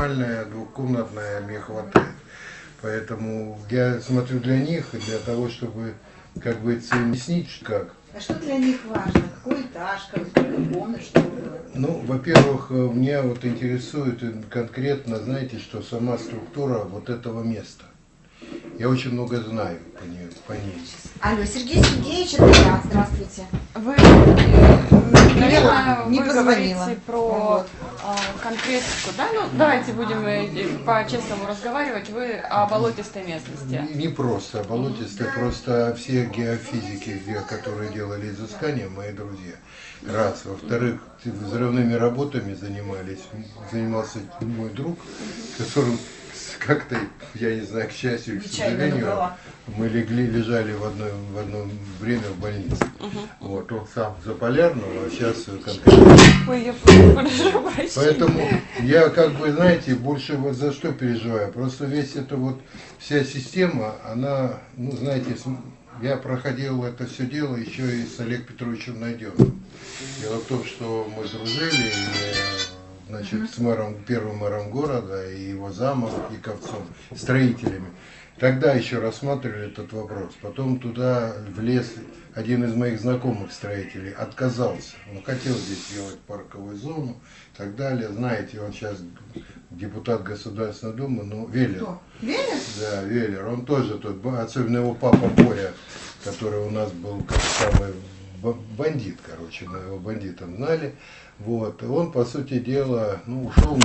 нормальная, двухкомнатная мне хватает. Поэтому я смотрю для них, для того, чтобы, как бы, объяснить, как. А что для них важно? Какой этаж, сколько комнат, что было? Ну, во-первых, меня вот интересует конкретно, знаете, что сама структура вот этого места. Я очень много знаю по ней. Алло, Сергей Сергеевич, это я. Здравствуйте. Вы, Не вы позвонила. говорите про Вот. конкретику, да? Ну, давайте будем по-честному разговаривать. Вы о болотистой местности. Не просто болотистая, просто все геофизики, которые делали изыскания, мои друзья. Раз. Во-вторых, взрывными работами занимался мой друг, которым как-то, я не знаю, к счастью, к сожалению, мы лежали в одно время в больнице. Вот, он сам Заполярного, а сейчас конкретно. Ой, я прошу прощения. Поэтому я, как бы, знаете, больше вот за что переживаю. Просто весь это вот, вся система, она, ну, знаете, я проходил это все дело еще и с Олегом Петровичем Найденовым. Дело в том, что мы дружили, значит, с первым мэром города и его замом Яковцом, строителями. Тогда еще рассматривали этот вопрос. Потом туда влез один из моих знакомых строителей, отказался. Он хотел здесь сделать парковую зону и так далее. Знаете, он сейчас депутат Государственной Думы, ну, Веллер. Кто? Веллер? Да, Веллер. Он тоже тут, особенно его папа Боря, который у нас был как самый бандит, короче, мы его бандитом знали. Вот. И он, по сути дела, ну, ушел